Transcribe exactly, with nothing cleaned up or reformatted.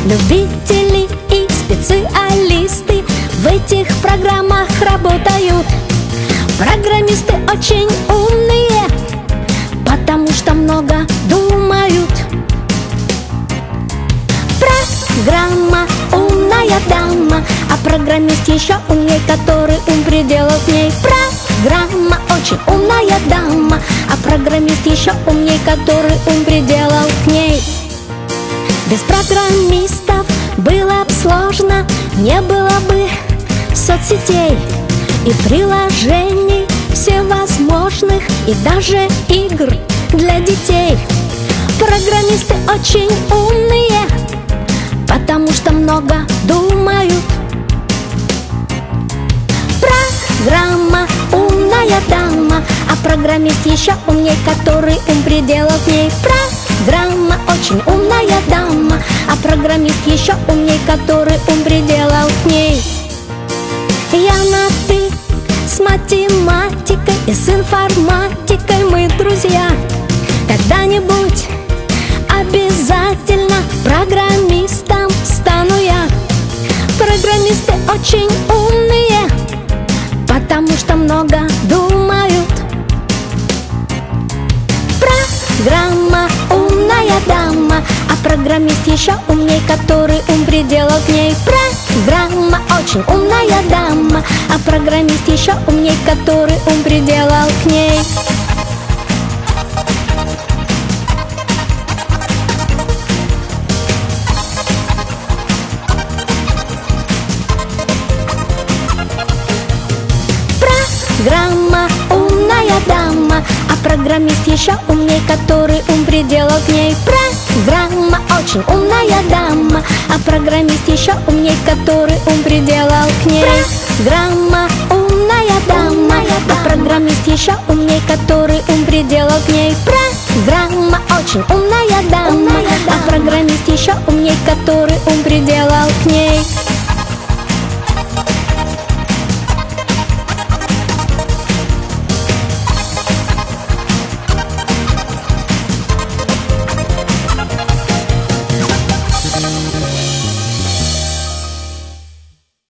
Любители и специалисты в этих программах работают. Программисты очень умные, потому что много думают. Программа умная дама, а программист еще умнее, который ум пределов ней. Программа очень умная дама, а программист еще умнее, который ум пределов к ней. Без программистов было б сложно, не было бы соцсетей и приложений всевозможных, и даже игр для детей. Программисты очень умные, потому что много думают. Программа умная дама, а программист еще умнее, который ум пределов ней. Программа очень умная дама, а программист еще умнее, который ум пределов к ней. Я на «ты» с математикой и с информатикой мы друзья. Когда-нибудь обязательно программистом стану я. Программисты очень умные, потому что много думают. Программа умная дама, а программист еще умнее, который ум пределов к ней. Программа очень умная дама, а программист еще умнее, который ум пределов к ней. Программа умная дама, а программист еще умнее, который ум пределов к ней. Программа очень умная дама, а программист еще умнее, который ум пределов к ней. Программа умная дама, а программист еще умнее, который ум пределов к ней. Программа очень умная дама, а программист еще умнее, который ум пределов к ней.